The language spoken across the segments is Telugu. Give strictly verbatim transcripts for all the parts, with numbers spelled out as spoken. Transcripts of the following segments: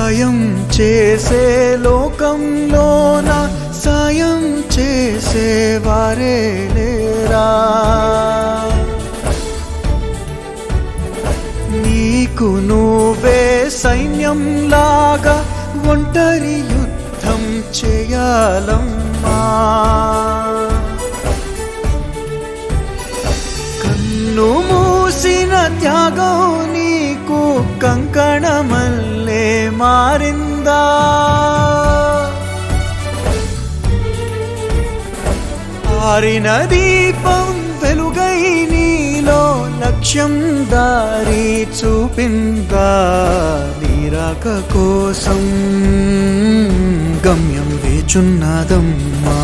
సాయం చేసే లోకంలోన సాయం చేసేవారే లేరా? నీకు నువ్వే సైన్యంలాగా ఒంటరి యుద్ధం చేయాలమ్మా. కన్ను మూసిన త్యాగం నీకు కంకణమల్లే మారిందా? ఆరిన దీపం వెలుగై నీలో లక్ష్యం దారి చూపిందా? నీరాక కోసం గమ్యం వేచున్నదమ్మా.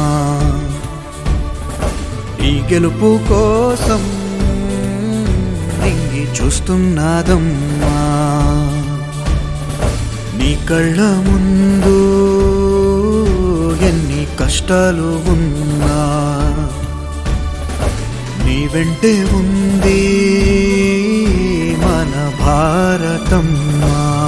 ఈ గెలుపు కోసం నింగి చూస్తున్నదమ్మా. నీ కళ్ళ ముందు ఎన్ని కష్టాలు ఉన్నా నీ వెంటే ఉంది మన భారతమ్మా.